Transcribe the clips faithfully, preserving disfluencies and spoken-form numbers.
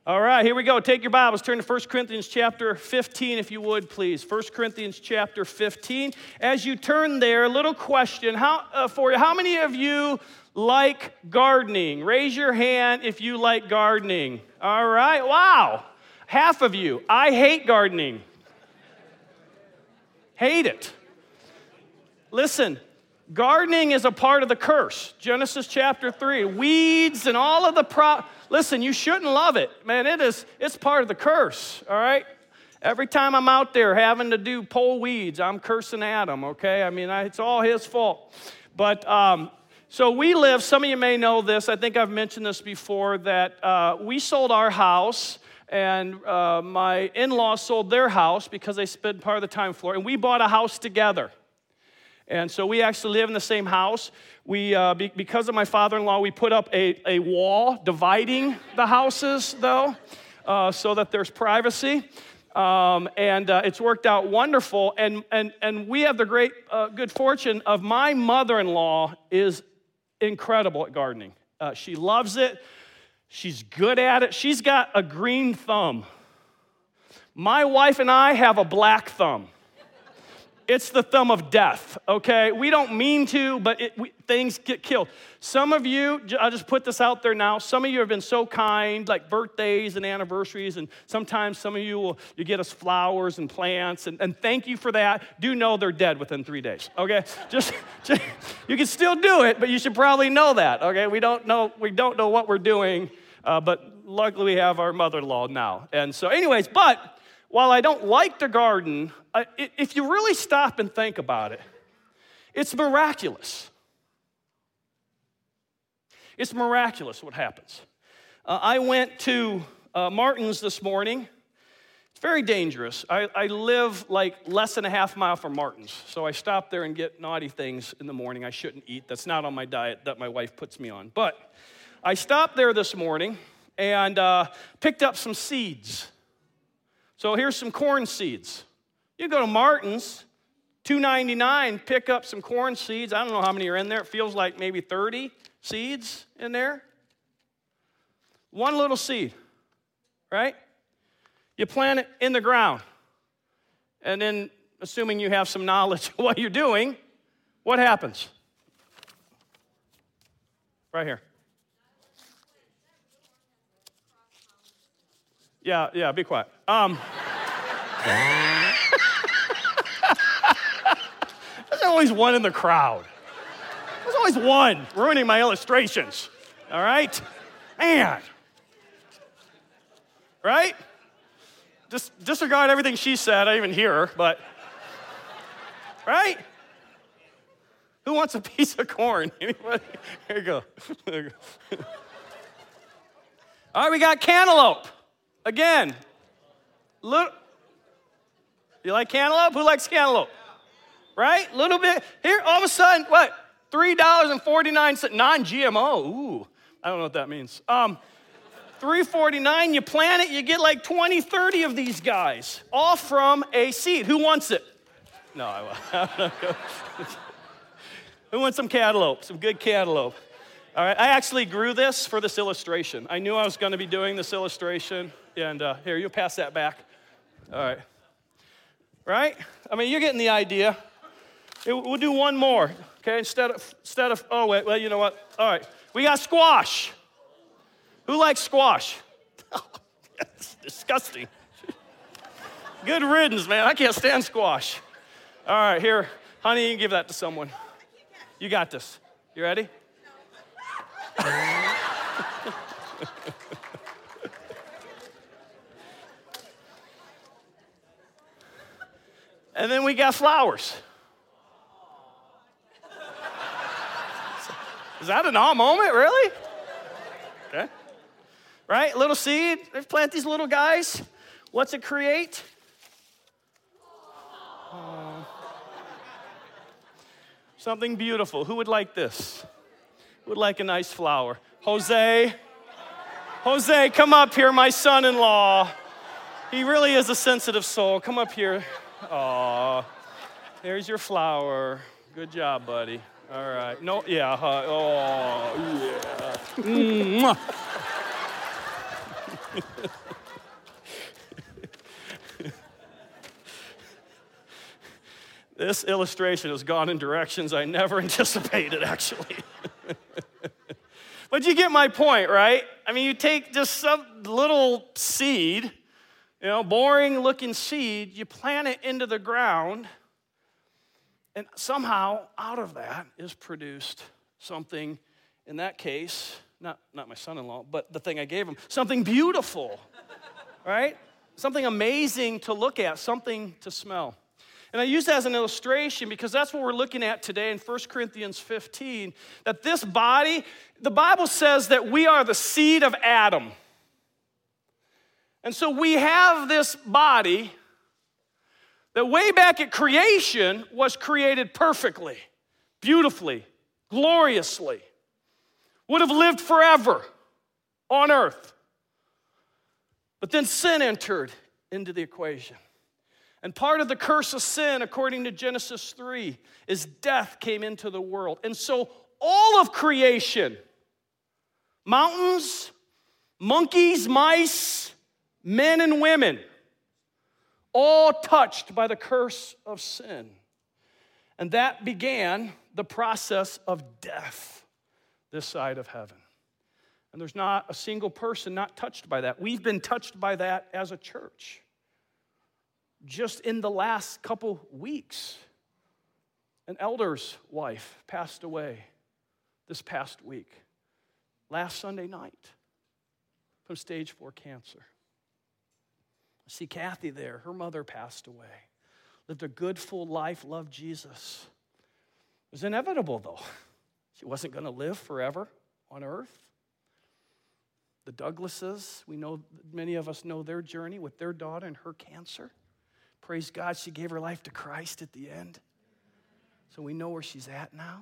All right, here we go. Take your Bibles, turn to First Corinthians chapter fifteen, if you would, please. First Corinthians chapter fifteen. As you turn there, a little question how, uh, for you. How many of you like gardening? Raise your hand if you like gardening. All right, wow. Half of you. I hate gardening. Hate it. Listen, gardening is a part of the curse. Genesis chapter three. Weeds and all of the pro... Listen, you shouldn't love it. Man, it is, it's part of the curse, all right? Every time I'm out there having to do pull weeds, I'm cursing Adam, okay? I mean, I, it's all his fault. But, um, so we live, some of you may know this, I think I've mentioned this before, that uh, we sold our house, and uh, my in-laws sold their house because they spent part of the time in Florida, and we bought a house together. And so we actually live in the same house. We, uh, be, because of my father-in-law, we put up a, a wall dividing the houses, though, uh, so that there's privacy. Um, and uh, it's worked out wonderful. And, and, and we have the great uh, good fortune of my mother-in-law is incredible at gardening. Uh, she loves it. She's good at it. She's got a green thumb. My wife and I have a black thumb. It's the thumb of death, okay? We don't mean to, but it, we, things get killed. Some of you, I'll just put this out there now, some of you have been so kind, like birthdays and anniversaries, and sometimes some of you will you get us flowers and plants, and, and thank you for that. Do know they're dead within three days, okay? Just, just you can still do it, but you should probably know that, okay? We don't know, we don't know what we're doing, uh, but luckily we have our mother-in-law now. And so anyways, but while I don't like the garden, I, if you really stop and think about it, it's miraculous. It's miraculous what happens. Uh, I went to uh, Martin's this morning. It's very dangerous. I, I live like less than a half mile from Martin's, so I stop there and get naughty things in the morning I shouldn't eat. That's not on my diet that my wife puts me on. But I stopped there this morning and uh, picked up some seeds. So here's some corn seeds. You go to Martin's, two ninety-nine, pick up some corn seeds. I don't know how many are in there. It feels like maybe thirty seeds in there. One little seed, right? You plant it in the ground. And then, assuming you have some knowledge of what you're doing, what happens? Right here. Yeah, yeah, be quiet. Um, there's always one in the crowd. There's always one ruining my illustrations. All right? Man. Right? Just disregard everything she said. I didn't even hear her, but. Right? Who wants a piece of corn? Anybody? Here you go. There you go. All right, we got cantaloupe. Again, look, you like cantaloupe? Who likes cantaloupe? Right? Little bit. Here, all of a sudden, what? three dollars and forty-nine cents, non-G M O. Ooh, I don't know what that means. Um, three forty-nine, you plant it, you get like twenty, thirty of these guys, all from a seed. Who wants it? No, I won't. Who wants some cantaloupe, some good cantaloupe? All right, I actually grew this for this illustration. I knew I was going to be doing this illustration. And uh, here, you'll pass that back. All right. Right? I mean, you're getting the idea. It, we'll do one more, okay? Instead of, instead of, oh, wait, well, you know what? All right. We got squash. Who likes squash? It's disgusting. Good riddance, man. I can't stand squash. All right, here. Honey, you can give that to someone. You got this. You ready? And then we got flowers. Is that an awe moment, really? Okay. Right, little seed. Let's plant these little guys. What's it create? Oh. Something beautiful. Who would like this? Who would like a nice flower? Jose. Jose, come up here, my son-in-law. He really is a sensitive soul. Come up here. Aw, there's your flower. Good job, buddy. All right. No, yeah. Uh, oh, yeah. This illustration has gone in directions I never anticipated, actually. But you get my point, right? I mean, you take just some little seed, you know, boring looking seed, you plant it into the ground, and somehow out of that is produced something, in that case, not, not my son-in-law, but the thing I gave him, something beautiful, right? Something amazing to look at, something to smell. And I use that as an illustration because that's what we're looking at today in First Corinthians fifteen, that this body, the Bible says that we are the seed of Adam. And so we have this body that way back at creation was created perfectly, beautifully, gloriously, would have lived forever on earth. But then sin entered into the equation. And part of the curse of sin, according to Genesis three, is death came into the world. And so all of creation, mountains, monkeys, mice, men and women, all touched by the curse of sin. And that began the process of death this side of heaven. And there's not a single person not touched by that. We've been touched by that as a church. Just in the last couple weeks, an elder's wife passed away this past week, last Sunday night, from stage four cancer. I see Kathy there. Her mother passed away. Lived a good, full life, loved Jesus. It was inevitable, though. She wasn't going to live forever on earth. The Douglases, we know, many of us know their journey with their daughter and her cancer. Praise God, she gave her life to Christ at the end. So we know where she's at now.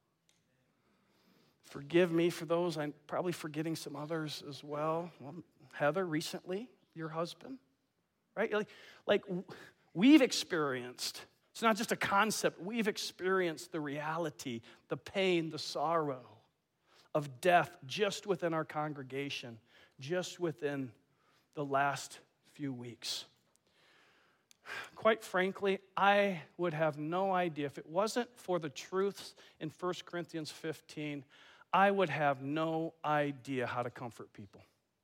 Forgive me for those. I'm probably forgetting some others as well. Well, Heather, recently, your husband, right? Like, like we've experienced, it's not just a concept, we've experienced the reality, the pain, the sorrow of death just within our congregation, just within the last few weeks. Quite frankly, I would have no idea. If it wasn't for the truths in First Corinthians fifteen, I would have no idea how to comfort people.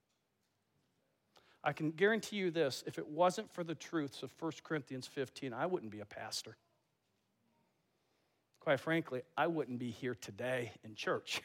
I can guarantee you this, if it wasn't for the truths of First Corinthians fifteen, I wouldn't be a pastor. Quite frankly, I wouldn't be here today in church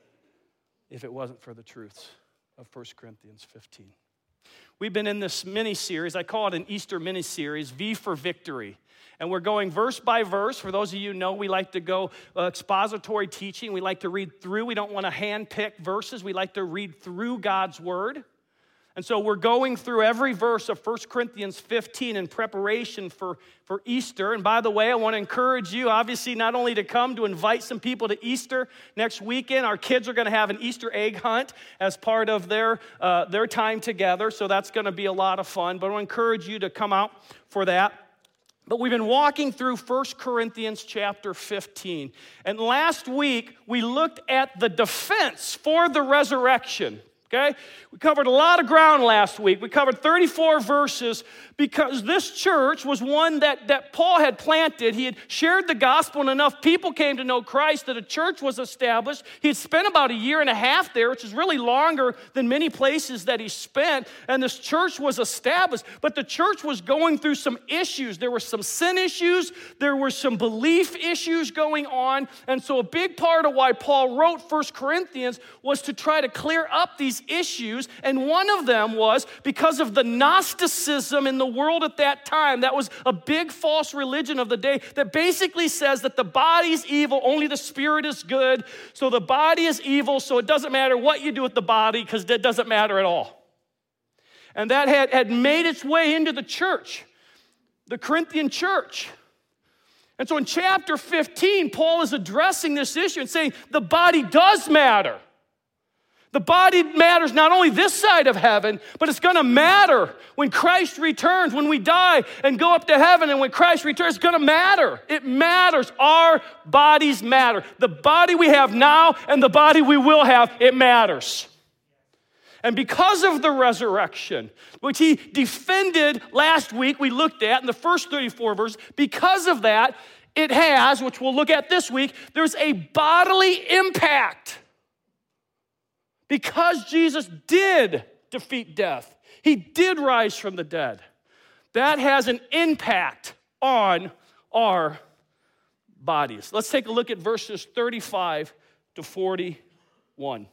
if it wasn't for the truths of First Corinthians fifteen. We've been in this mini-series, I call it an Easter mini-series, V for Victory. And we're going verse by verse. For those of you who know, we like to go uh, expository teaching. We like to read through. We don't want to hand-pick verses. We like to read through God's Word. And so we're going through every verse of First Corinthians fifteen in preparation for, for Easter. And by the way, I want to encourage you, obviously, not only to come to invite some people to Easter next weekend. Our kids are going to have an Easter egg hunt as part of their, uh, their time together. So that's going to be a lot of fun. But I want to encourage you to come out for that. But we've been walking through First Corinthians chapter fifteen. And last week, we looked at the defense for the resurrection. Okay? We covered a lot of ground last week. We covered thirty-four verses because this church was one that, that Paul had planted. He had shared the gospel and enough people came to know Christ that a church was established. He had spent about a year and a half there, which is really longer than many places that he spent. And this church was established. But the church was going through some issues. There were some sin issues. There were some belief issues going on. And so a big part of why Paul wrote First Corinthians was to try to clear up these issues, and one of them was because of the Gnosticism in the world at that time. That was a big false religion of the day that basically says that the body's evil, only the spirit is good. So the body is evil, so it doesn't matter what you do with the body because that doesn't matter at all. And that had, had made its way into the church, the Corinthian church. And so in chapter fifteen, Paul is addressing this issue and saying the body does matter. The body matters not only this side of heaven, but it's going to matter when Christ returns, when we die and go up to heaven, and when Christ returns, it's going to matter. It matters. Our bodies matter. The body we have now and the body we will have, it matters. And because of the resurrection, which he defended last week, we looked at in the first thirty-four verses, because of that, it has, which we'll look at this week, there's a bodily impact. Because Jesus did defeat death, he did rise from the dead, that has an impact on our bodies. Let's take a look at verses thirty-five to forty-one.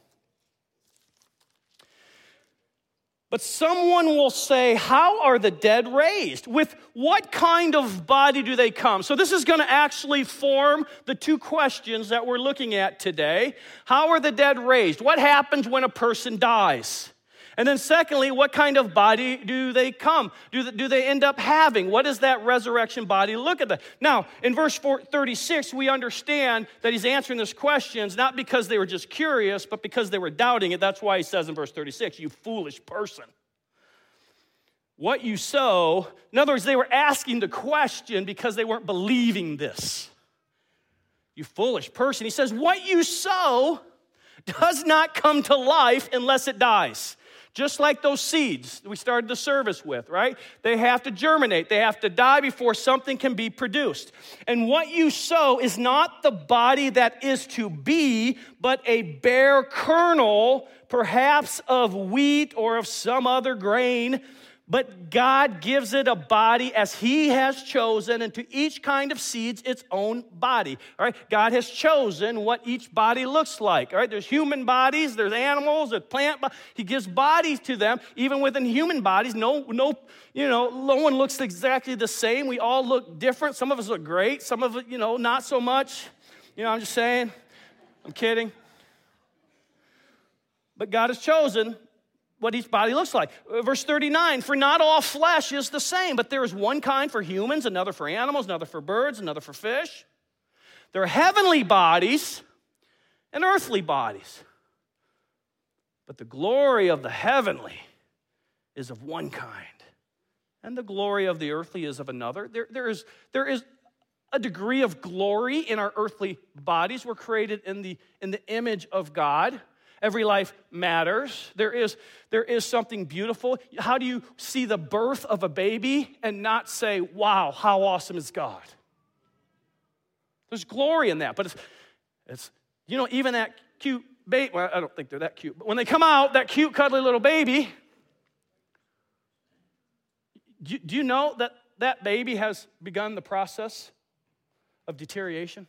But someone will say, how are the dead raised? With what kind of body do they come? So this is going to actually form the two questions that we're looking at today. How are the dead raised? What happens when a person dies? And then secondly, what kind of body do they come? Do they, do they end up having? What does that resurrection body look at? That? Now, in verse thirty-six, we understand that he's answering these questions not because they were just curious, but because they were doubting it. That's why he says in verse thirty-six, you foolish person. What you sow, in other words, they were asking the question because they weren't believing this. You foolish person. He says, what you sow does not come to life unless it dies. Just like those seeds we started the service with, right? They have to germinate. They have to die before something can be produced. And what you sow is not the body that is to be, but a bare kernel, perhaps of wheat or of some other grain. But God gives it a body as he has chosen, and to each kind of seeds its own body. All right, God has chosen what each body looks like. All right, there's human bodies, there's animals, there's plant bodies. He gives bodies to them, even within human bodies. No, no, you know, no one looks exactly the same. We all look different. Some of us look great, some of it, you know, not so much. You know, I'm just saying. I'm kidding. But God has chosen what each body looks like. Verse thirty-nine, for not all flesh is the same, but there is one kind for humans, another for animals, another for birds, another for fish. There are heavenly bodies and earthly bodies. But the glory of the heavenly is of one kind, and the glory of the earthly is of another. There, there is, there is a degree of glory in our earthly bodies. We're created in the, in the image of God. Every life matters. There is, there is something beautiful. How do you see the birth of a baby and not say, wow, how awesome is God? There's glory in that. But it's, it's you know, even that cute baby, well, I don't think they're that cute, but when they come out, that cute, cuddly little baby, do, do you know that that baby has begun the process of deterioration?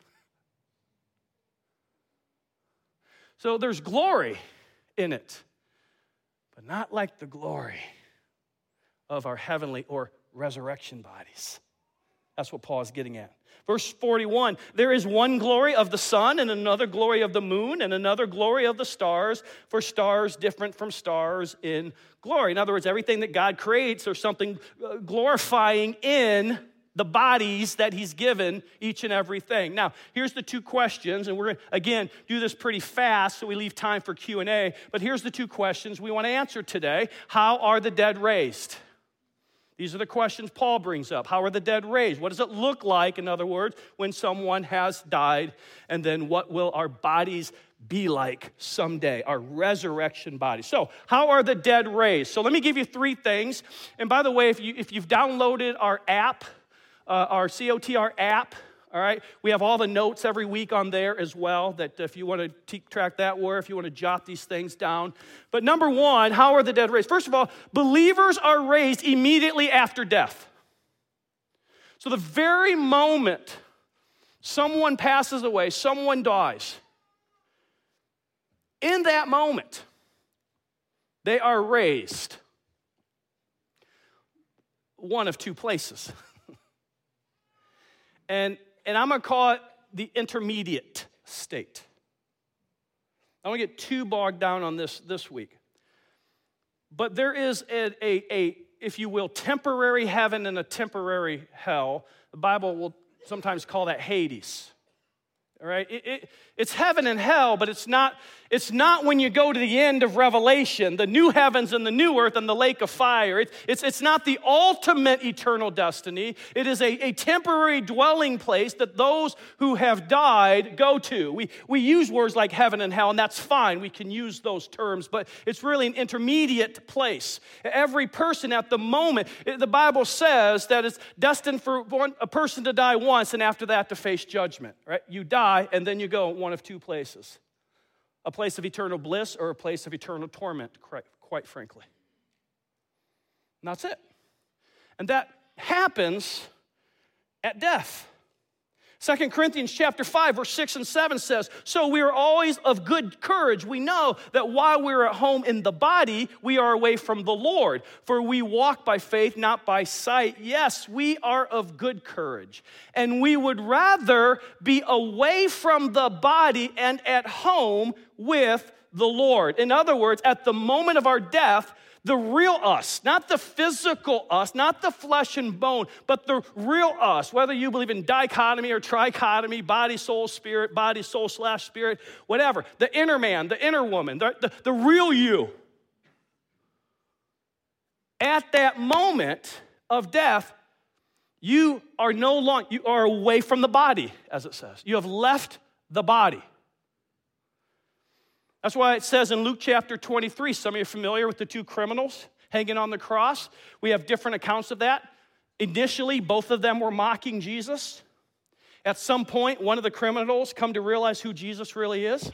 So there's glory in it, but not like the glory of our heavenly or resurrection bodies. That's what Paul is getting at. Verse forty-one, there is one glory of the sun and another glory of the moon and another glory of the stars, for stars different from stars in glory. In other words, everything that God creates, there's something glorifying in the bodies that he's given each and everything. Now, here's the two questions, and we're going to, again, do this pretty fast so we leave time for Q and A, but here's the two questions we want to answer today. How are the dead raised? These are the questions Paul brings up. How are the dead raised? What does it look like, in other words, when someone has died? And then what will our bodies be like someday, our resurrection bodies? So, how are the dead raised? So let me give you three things. And by the way, if, you, if you've downloaded our app, Uh, our C O T R app, all right? We have all the notes every week on there as well, that if you want to keep track that where, if you want to jot these things down. But number one, how are the dead raised? First of all, believers are raised immediately after death. So the very moment someone passes away, someone dies, in that moment, they are raised one of two places. And, and I'm going to call it the intermediate state. I don't want to get too bogged down on this this week. But there is a, a, a, if you will, temporary heaven and a temporary hell. The Bible will sometimes call that Hades. All right, it, it, it's heaven and hell, but it's not, it's not when you go to the end of Revelation, the new heavens and the new earth and the lake of fire. It, it's, it's not the ultimate eternal destiny. It is a, a temporary dwelling place that those who have died go to. We, we use words like heaven and hell, and that's fine. We can use those terms, but it's really an intermediate place. Every person at the moment, the Bible says that it's destined for one, a person to die once, and after that to face judgment. Right? You die, and then you go one of two places. A place of eternal bliss or a place of eternal torment, quite frankly. And that's it. And that happens at death. Second Corinthians chapter five, verse six and seven says, so we are always of good courage. We know that while we're at home in the body, we are away from the Lord. For we walk by faith, not by sight. Yes, we are of good courage. And we would rather be away from the body and at home with the Lord. In other words, at the moment of our death, the real us, not the physical us, not the flesh and bone, but the real us, whether you believe in dichotomy or trichotomy, body, soul, spirit, body, soul, slash spirit, whatever. The inner man, the inner woman, the, the, the real you. At that moment of death, you are no longer, you are away from the body, as it says. You have left the body. That's why it says in Luke chapter twenty-three, some of you are familiar with the two criminals hanging on the cross. We have different accounts of that. Initially, both of them were mocking Jesus. At some point, one of the criminals come to realize who Jesus really is.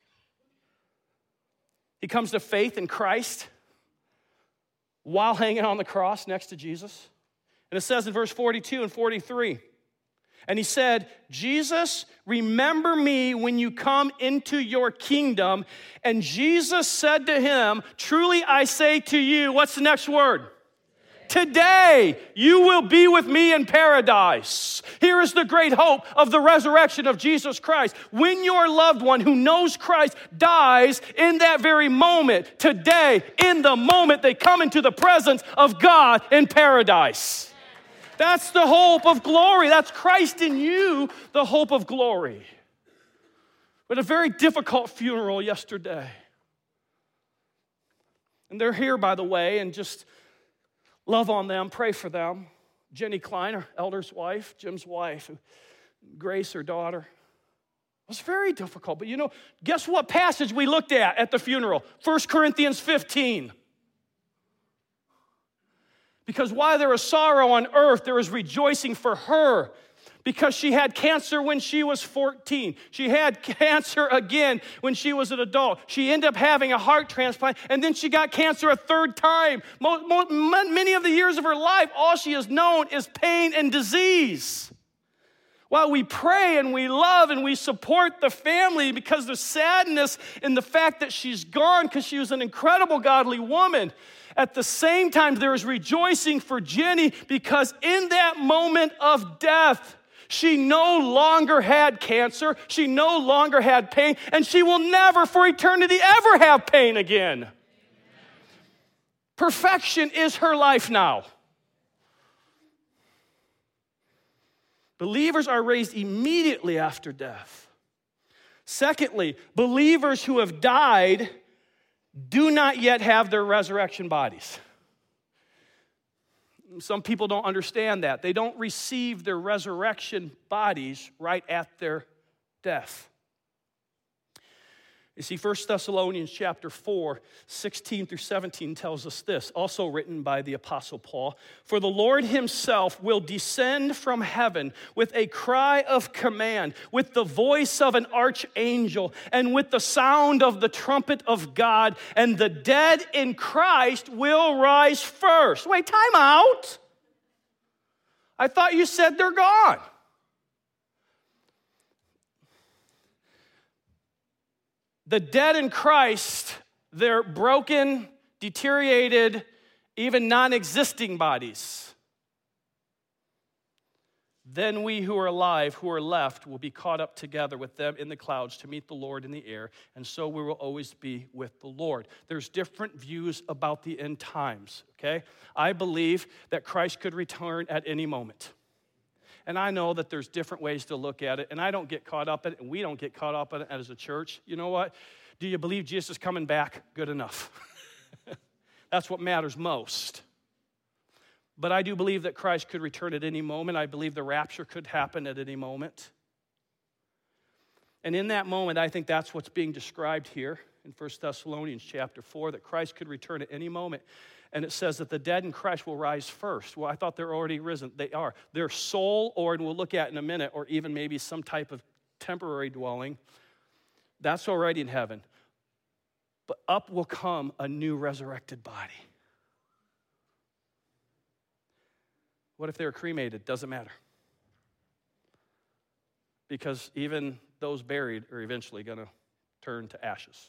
He comes to faith in Christ while hanging on the cross next to Jesus. And it says in verse forty-two and forty-three, and he said, Jesus, remember me when you come into your kingdom. And Jesus said to him, truly I say to you, what's the next word? Today you will be with me in paradise. Here is the great hope of the resurrection of Jesus Christ. When your loved one who knows Christ dies in that very moment, today, in the moment they come into the presence of God in paradise. That's the hope of glory. That's Christ in you, the hope of glory. We had a very difficult funeral yesterday. And they're here, by the way, and just love on them, pray for them. Jenny Klein, our elder's wife, Jim's wife, Grace, her daughter. It was very difficult. But you know, guess what passage we looked at at the funeral? First Corinthians fifteen. Because while there was sorrow on earth, there was rejoicing for her. Because she had cancer when she was fourteen. She had cancer again when she was an adult. She ended up having a heart transplant, and then she got cancer a third time. Most, most, many of the years of her life, all she has known is pain and disease. While we pray and we love and we support the family because there's sadness in the fact that she's gone because she was an incredible godly woman. At the same time, there is rejoicing for Jenny because in that moment of death, she no longer had cancer, she no longer had pain, and she will never for eternity ever have pain again. Perfection is her life now. Believers are raised immediately after death. Secondly, believers who have died do not yet have their resurrection bodies. Some people don't understand that. They don't receive their resurrection bodies right at their death. You see, First Thessalonians chapter four, sixteen through seventeen tells us this, also written by the Apostle Paul. For the Lord himself will descend from heaven with a cry of command, with the voice of an archangel, and with the sound of the trumpet of God, and the dead in Christ will rise first. Wait, time out. I thought you said they're gone. The dead in Christ, they're broken, deteriorated, even non-existing bodies. Then we who are alive, who are left, will be caught up together with them in the clouds to meet the Lord in the air, and so we will always be with the Lord. There's different views about the end times, okay? I believe that Christ could return at any moment. and I know that there's different ways to look at it, and I don't get caught up in it, and we don't get caught up in it as a church. You know what? Do you believe Jesus is coming back? Good enough. That's what matters most. But I do believe that Christ could return at any moment. I believe the rapture could happen at any moment. And in that moment, I think that's what's being described here in First Thessalonians chapter four, that Christ could return at any moment. And it says that the dead in Christ will rise first. Well, I thought they're already risen. They are. Their soul, or, and we'll look at in a minute, or even maybe some type of temporary dwelling, that's already in heaven. But up will come a new resurrected body. What if they were cremated? Doesn't matter. Because even those buried are eventually going to turn to ashes.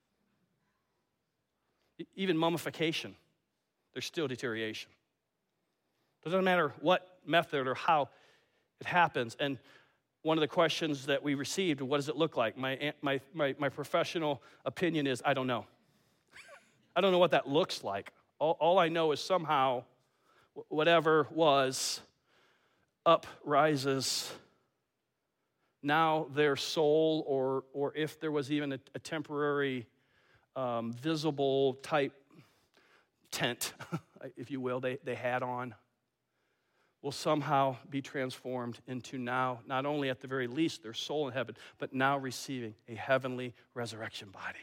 Even mummification, there's still deterioration. Doesn't matter what method or how it happens. And one of the questions that we received, what does it look like? My, my, my, my professional opinion is, I don't know. I don't know what that looks like. All, all I know is somehow whatever was up rises. Now their soul, or or if there was even a, a temporary um, visible type tent, if you will, they, they had on, will somehow be transformed into now, not only at the very least their soul in heaven, but now receiving a heavenly resurrection body.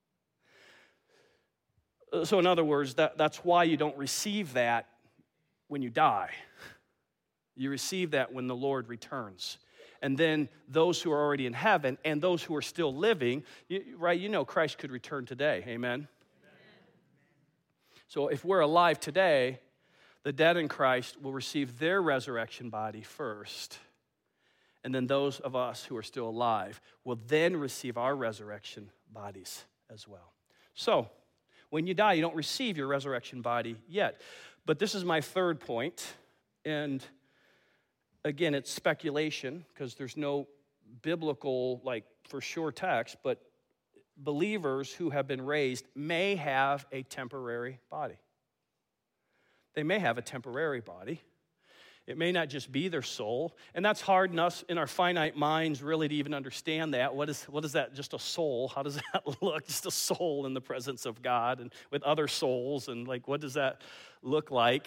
So in other words, that, that's why you don't receive that when you die. You receive that when the Lord returns. And then those who are already in heaven and those who are still living, you, right, you know Christ could return today. Amen? Amen? So if we're alive today, the dead in Christ will receive their resurrection body first. And then those of us who are still alive will then receive our resurrection bodies as well. So when you die, you don't receive your resurrection body yet. But this is my third point, and again, it's speculation because there's no biblical, like, for sure text, but believers who have been raised may have a temporary body. They may have a temporary body. It may not just be their soul, and that's hard in us, in our finite minds, really to even understand that. What is, what is that, just a soul? How does that look? Just a soul in the presence of God and with other souls, and like, what does that look like?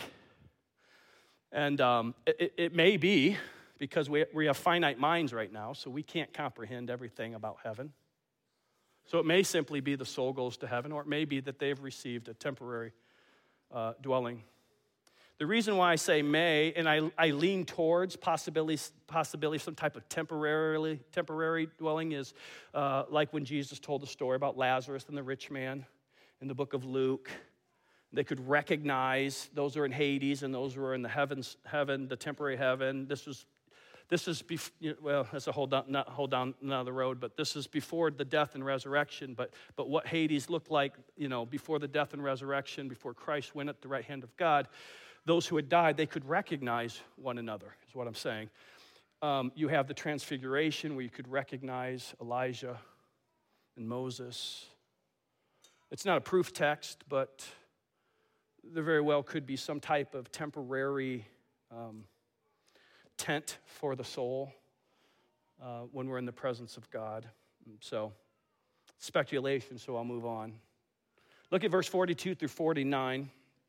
And um, it, it may be, because we, we have finite minds right now, so we can't comprehend everything about heaven. So it may simply be the soul goes to heaven, or it may be that they've received a temporary uh, dwelling. The reason why I say may, and I, I lean towards possibility, possibility some type of temporarily temporary dwelling, is uh, like when Jesus told the story about Lazarus and the rich man in the book of Luke. They could recognize those who are in Hades and those who are in the heavens, heaven, the temporary heaven. This was, this is bef- well, that's a whole down, not whole down another road, but this is before the death and resurrection. But but what Hades looked like, you know, before the death and resurrection, before Christ went at the right hand of God, those who had died, they could recognize one another, is what I'm saying. Um, you have the transfiguration where you could recognize Elijah and Moses. It's not a proof text, but there very well could be some type of temporary um, tent for the soul uh, when we're in the presence of God. So, speculation, so I'll move on. Look at verse forty-two through forty-nine.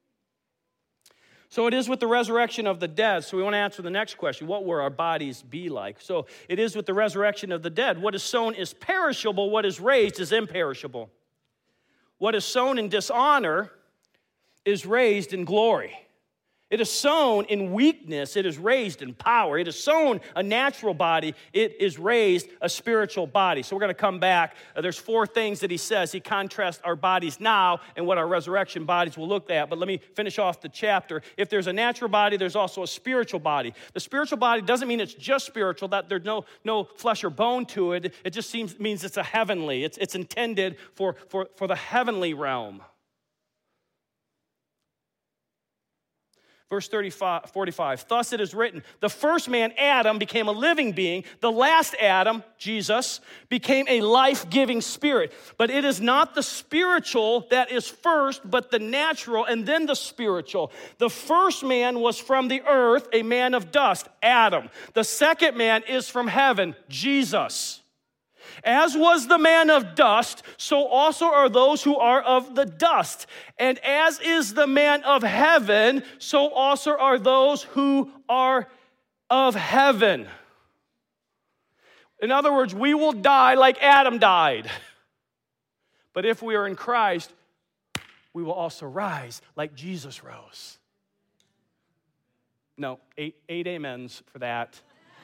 So it is with the resurrection of the dead. So we want to answer the next question. What will our bodies be like? So it is with the resurrection of the dead. What is sown is perishable. What is raised is imperishable. What is sown in dishonor is raised in glory. It is sown in weakness. It is raised in power. It is sown a natural body. It is raised a spiritual body. So we're going to come back. Uh, there's four things that he says. He contrasts our bodies now and what our resurrection bodies will look at. But let me finish off the chapter. If there's a natural body, there's also a spiritual body. The spiritual body doesn't mean it's just spiritual, that there's no, no flesh or bone to it. It just seems, means it's a heavenly. It's, it's intended for, for, for the heavenly realm. Verse thirty-five, forty-five, thus it is written, the first man, Adam, became a living being. The last Adam, Jesus, became a life-giving spirit. But it is not the spiritual that is first, but the natural and then the spiritual. The first man was from the earth, a man of dust, Adam. The second man is from heaven, Jesus. As was the man of dust, so also are those who are of the dust. And as is the man of heaven, so also are those who are of heaven. In other words, we will die like Adam died. But if we are in Christ, we will also rise like Jesus rose. No, eight, eight amens for that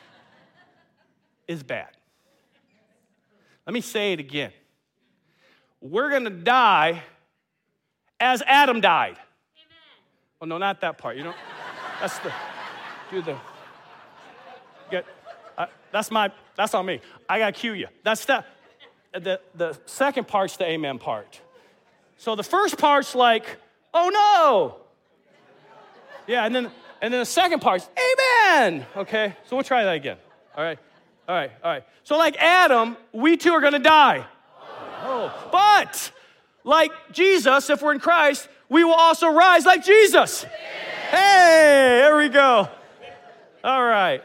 is bad. Let me say it again. We're going to die as Adam died. Amen. Well, no, not that part. You know, that's the, do the, get, uh, that's my, that's on me. I got to cue you. That's the, the, the second part's the amen part. So the first part's like, oh no. Yeah, and then, and then the second part's amen. Okay, so we'll try that again. All right. All right, all right. So like Adam, we too are going to die. Oh. But like Jesus, if we're in Christ, we will also rise like Jesus. Hey, there we go. All right.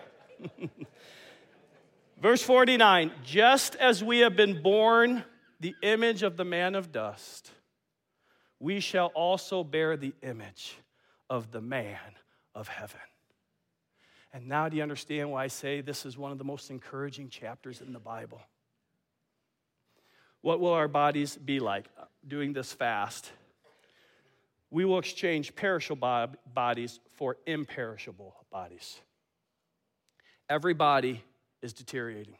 Verse forty-nine, just as we have been born the image of the man of dust, we shall also bear the image of the man of heaven. And now do you understand why I say this is one of the most encouraging chapters in the Bible? What will our bodies be like doing this fast? We will exchange perishable bodies for imperishable bodies. Every body is deteriorating.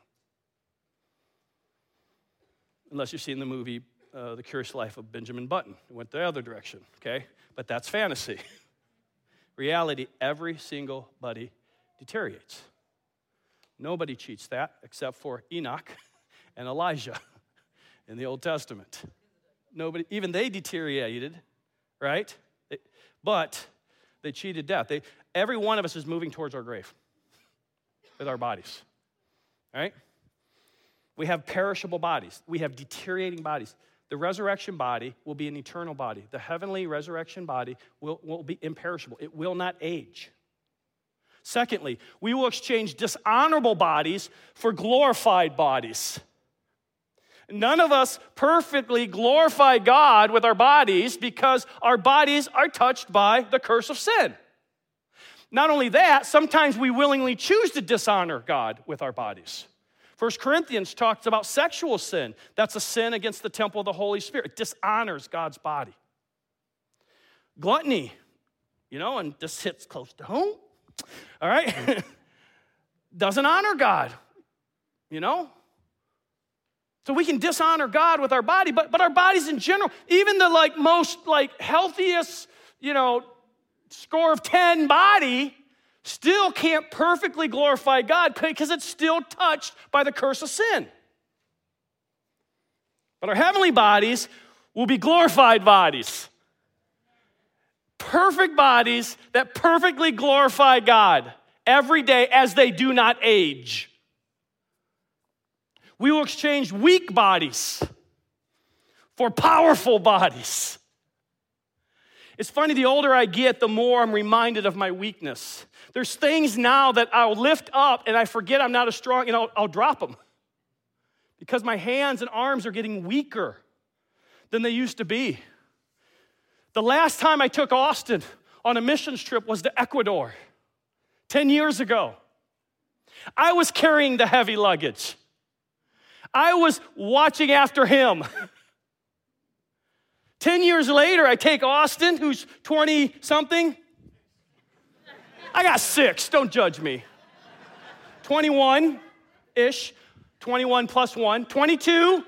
Unless you've seen the movie, uh, The Curious Life of Benjamin Button. It went the other direction, okay? But that's fantasy. Reality, every single body deteriorates. Nobody cheats that except for Enoch and Elijah in the Old Testament. Nobody, even they deteriorated, right? They, but they cheated death. They, every one of us is moving towards our grave with our bodies, right? We have perishable bodies. We have deteriorating bodies. The resurrection body will be an eternal body. The heavenly resurrection body will, will be imperishable. It will not age. Secondly, we will exchange dishonorable bodies for glorified bodies. None of us perfectly glorify God with our bodies because our bodies are touched by the curse of sin. Not only that, sometimes we willingly choose to dishonor God with our bodies. First Corinthians talks about sexual sin. That's a sin against the temple of the Holy Spirit. It dishonors God's body. Gluttony, you know, and this hits close to home. All right? Doesn't honor God, you know? So we can dishonor God with our body, but, but our bodies in general, even the like most like healthiest, you know, score of ten body still can't perfectly glorify God because it's still touched by the curse of sin. But our heavenly bodies will be glorified bodies. Perfect bodies that perfectly glorify God every day as they do not age. We will exchange weak bodies for powerful bodies. It's funny, the older I get, the more I'm reminded of my weakness. There's things now that I'll lift up and I forget I'm not as strong and I'll, I'll drop them because my hands and arms are getting weaker than they used to be. The last time I took Austin on a missions trip was to Ecuador, ten years ago. I was carrying the heavy luggage. I was watching after him. ten years later, I take Austin, who's twenty-something. I got six, don't judge me. twenty-one-ish, twenty-one plus one, twenty-two.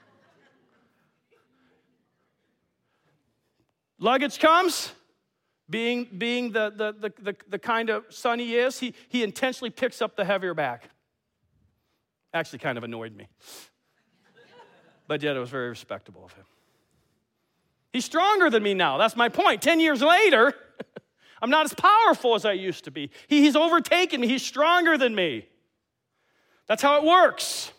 Luggage comes, being, being the, the, the, the, the kind of son he is, he, he intentionally picks up the heavier bag. Actually kind of annoyed me. But yet it was very respectable of him. He's stronger than me now. That's my point. Ten years later, I'm not as powerful as I used to be. He, he's overtaken me. He's stronger than me. That's how it works.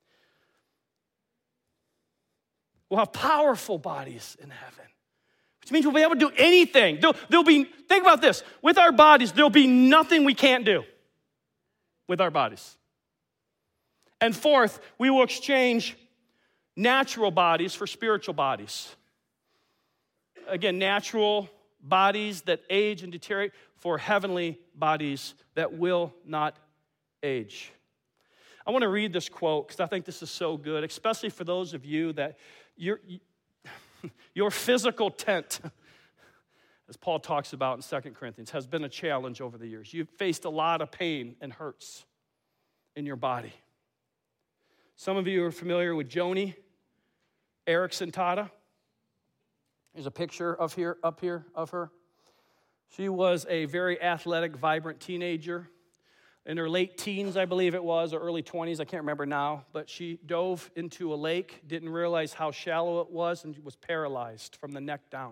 We'll have powerful bodies in heaven, which means we'll be able to do anything. There'll, there'll be, think about this. With our bodies, there'll be nothing we can't do with our bodies. And fourth, we will exchange natural bodies for spiritual bodies. Again, natural bodies that age and deteriorate for heavenly bodies that will not age. I want to read this quote because I think this is so good, especially for those of you that your, your physical tent, as Paul talks about in Second Corinthians, has been a challenge over the years. You've faced a lot of pain and hurts in your body. Some of you are familiar with Joni Eareckson Tada. There's a picture of here, up here of her. She was a very athletic, vibrant teenager. In her late teens, I believe it was, or early twenties, I can't remember now, but she dove into a lake, didn't realize how shallow it was, and was paralyzed from the neck down.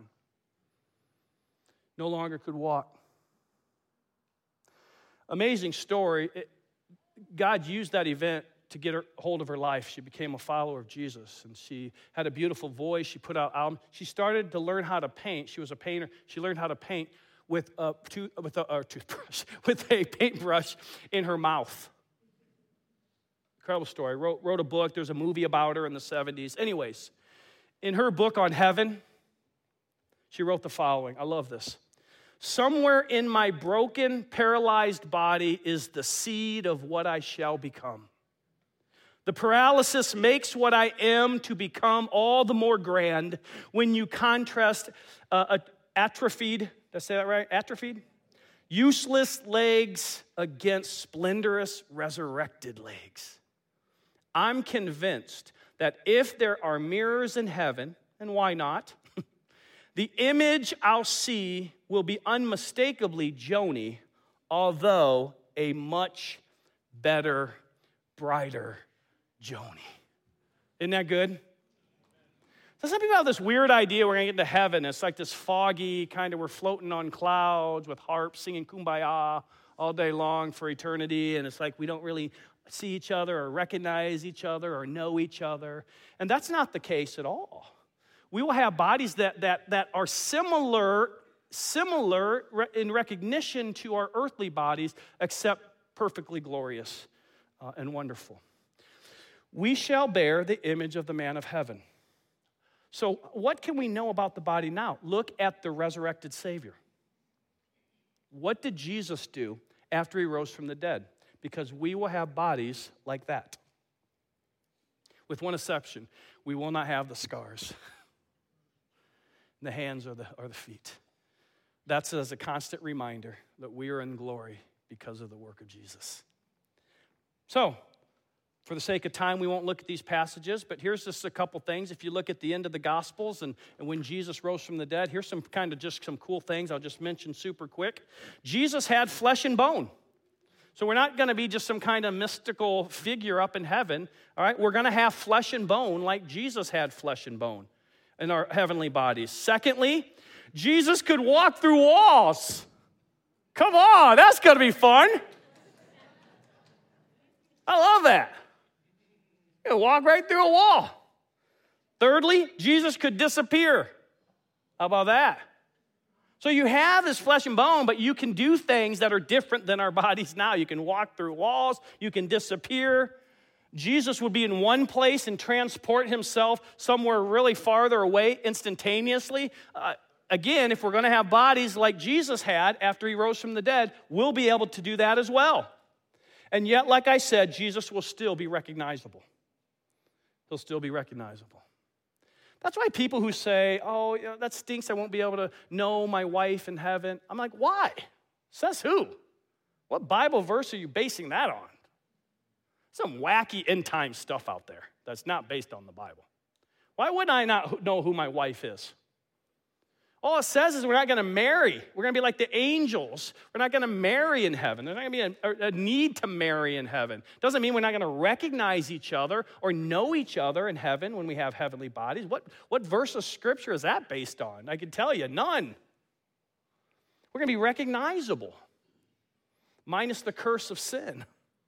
No longer could walk. Amazing story. It, God used that event to get her hold of her life. She became a follower of Jesus, and she had a beautiful voice. She put out albums. She started to learn how to paint. She was a painter. She learned how to paint with a, with a, a toothbrush, with a paintbrush in her mouth. Incredible story. Wrote, wrote a book. There's a movie about her in the seventies. Anyways, in her book on heaven, she wrote the following. I love this. Somewhere in my broken, paralyzed body is the seed of what I shall become. The paralysis makes what I am to become all the more grand when you contrast uh, atrophied, did I say that right? Atrophied? Useless legs against splendorous resurrected legs. I'm convinced that if there are mirrors in heaven, and why not, the image I'll see will be unmistakably Joni, although a much better, brighter Joni. Isn't that good? So some people have this weird idea we're going to get into heaven. It's like this foggy kind of, we're floating on clouds with harps singing Kumbaya all day long for eternity. And it's like we don't really see each other or recognize each other or know each other. And that's not the case at all. We will have bodies that, that, that are similar, similar in recognition to our earthly bodies, except perfectly glorious uh, and wonderful. We shall bear the image of the man of heaven. So what can we know about the body now? Look at the resurrected Savior. What did Jesus do after he rose from the dead? Because we will have bodies like that. With one exception, we will not have the scars, the hands or the, or the feet. That's as a constant reminder that we are in glory because of the work of Jesus. So, for the sake of time, we won't look at these passages, but here's just a couple things. If you look at the end of the Gospels and, and when Jesus rose from the dead, here's some kind of just some cool things I'll just mention super quick. Jesus had flesh and bone. So we're not going to be just some kind of mystical figure up in heaven, all right? We're going to have flesh and bone like Jesus had flesh and bone in our heavenly bodies. Secondly, Jesus could walk through walls. Come on, that's going to be fun. I love that. You can walk right through a wall. Thirdly, Jesus could disappear. How about that? So you have this flesh and bone, but you can do things that are different than our bodies now. You can walk through walls. You can disappear. Jesus would be in one place and transport himself somewhere really farther away instantaneously. Uh, again, if we're going to have bodies like Jesus had after he rose from the dead, we'll be able to do that as well. And yet, like I said, Jesus will still be recognizable. He'll still be recognizable. That's why people who say, oh, you know, that stinks, I won't be able to know my wife in heaven. I'm like, why? Says who? What Bible verse are you basing that on? Some wacky end-time stuff out there that's not based on the Bible. Why wouldn't I not know who my wife is? All it says is we're not going to marry. We're going to be like the angels. We're not going to marry in heaven. There's not going to be a, a need to marry in heaven. Doesn't mean we're not going to recognize each other or know each other in heaven when we have heavenly bodies. What, what verse of Scripture is that based on? I can tell you, none. We're going to be recognizable, minus the curse of sin.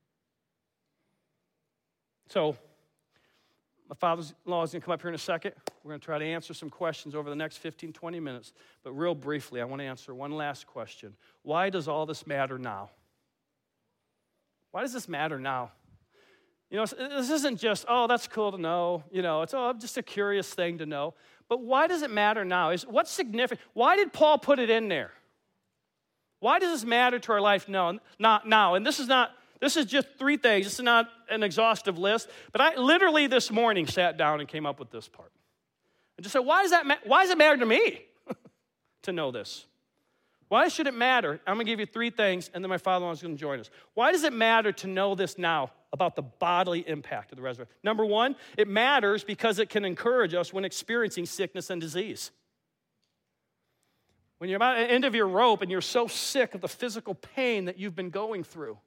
So, my father-in-law is going to come up here in a second. We're going to try to answer some questions over the next fifteen, twenty minutes. But real briefly, I want to answer one last question. Why does all this matter now? Why does this matter now? You know, this isn't just, oh, that's cool to know. You know, it's oh, just a curious thing to know. But why does it matter now? Is what's significant? Why did Paul put it in there? Why does this matter to our life now? Not now. And this is not, this is just three things. This is not an exhaustive list. But I literally this morning sat down and came up with this part. And just said, why does that ma- why does it matter to me to know this? Why should it matter? I'm going to give you three things, and then my father-in-law is going to join us. Why does it matter to know this now about the bodily impact of the resurrection? Number one, it matters because it can encourage us when experiencing sickness and disease. When you're about at the end of your rope and you're so sick of the physical pain that you've been going through,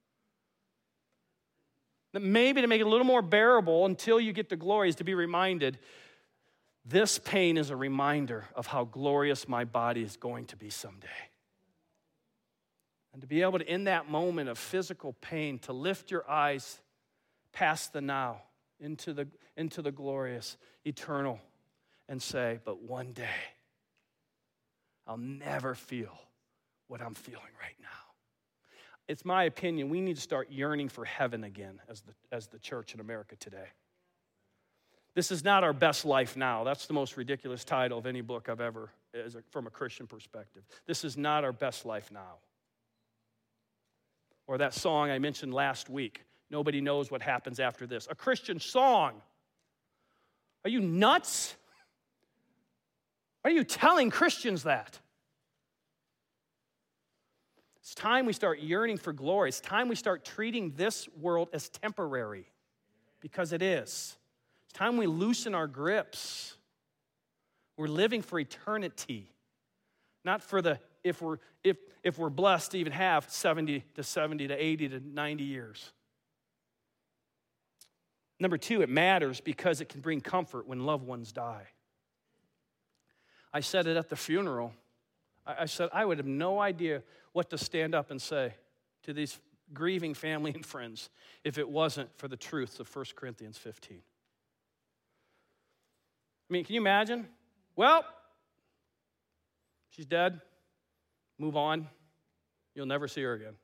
that maybe to make it a little more bearable until you get to glory is to be reminded, this pain is a reminder of how glorious my body is going to be someday. And to be able to, in that moment of physical pain, to lift your eyes past the now into the, into the glorious, eternal, and say, but one day, I'll never feel what I'm feeling right now. It's my opinion, we need to start yearning for heaven again as the, as the church in America today. This is not our best life now. That's the most ridiculous title of any book I've ever, as a, from a Christian perspective. This is not our best life now. Or that song I mentioned last week, nobody knows what happens after this. A Christian song. Are you nuts? Are you telling Christians that? It's time we start yearning for glory. It's time we start treating this world as temporary, because it is. It's time we loosen our grips. We're living for eternity, not for the, if we're, if, if we're blessed to even have seventy to seventy to eighty to ninety years. Number two, it matters because it can bring comfort when loved ones die. I said it at the funeral. I said I would have no idea what to stand up and say to these grieving family and friends if it wasn't for the truths of First Corinthians fifteen. I mean, can you imagine? Well, she's dead. Move on. You'll never see her again.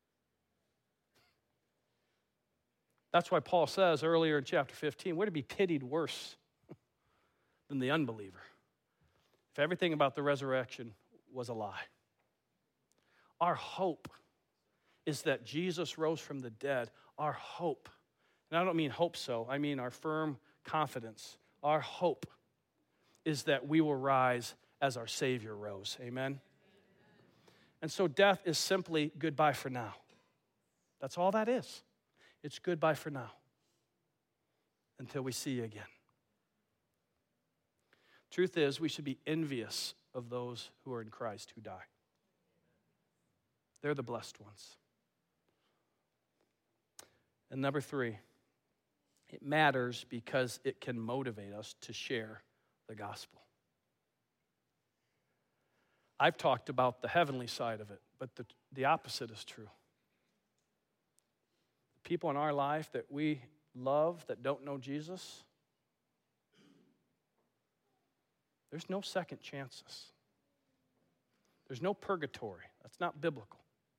That's why Paul says earlier in chapter fifteen, we're to be pitied worse than the unbeliever if everything about the resurrection was a lie. Our hope is that Jesus rose from the dead. Our hope, and I don't mean hope so, I mean our firm confidence. Our hope is that we will rise as our Savior rose. Amen? And so death is simply goodbye for now. That's all that is. It's goodbye for now until we see you again. Truth is, we should be envious of those who are in Christ who die. They're the blessed ones. And number three, it matters because it can motivate us to share the gospel. I've talked about the heavenly side of it, but the, the opposite is true. People in our life that we love that don't know Jesus, there's no second chances. There's no purgatory. That's not biblical.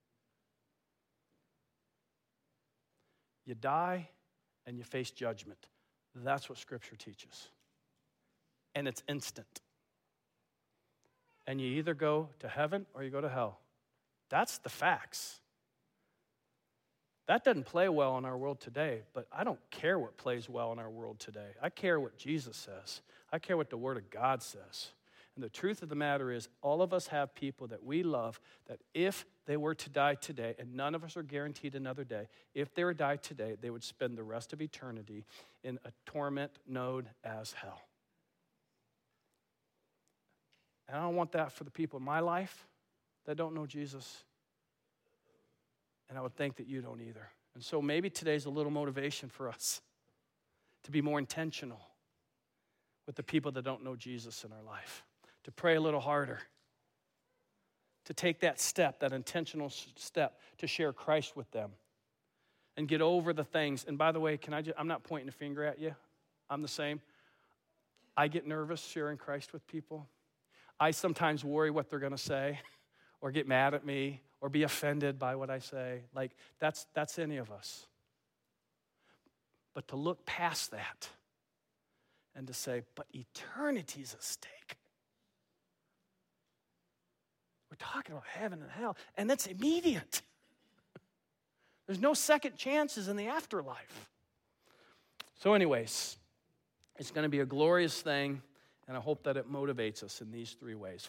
You die and you face judgment. That's what Scripture teaches. And it's instant. And you either go to heaven or you go to hell. That's the facts. That doesn't play well in our world today, but I don't care what plays well in our world today. I care what Jesus says. I care what the Word of God says. And the truth of the matter is, all of us have people that we love that if they were to die today, and none of us are guaranteed another day, if they were to die today, they would spend the rest of eternity in a torment known as hell. And I don't want that for the people in my life that don't know Jesus. And I would think that you don't either. And so maybe today's a little motivation for us to be more intentional with the people that don't know Jesus in our life, to pray a little harder, to take that step, that intentional step to share Christ with them and get over the things. And by the way, can I just, I'm not pointing a finger at you. I'm the same. I get nervous sharing Christ with people. I sometimes worry what they're going to say or get mad at me or be offended by what I say. Like, that's, that's any of us. But to look past that and to say, but eternity's at stake. We're talking about heaven and hell, and that's immediate. There's no second chances in the afterlife. So anyways, it's going to be a glorious thing, and I hope that it motivates us in these three ways.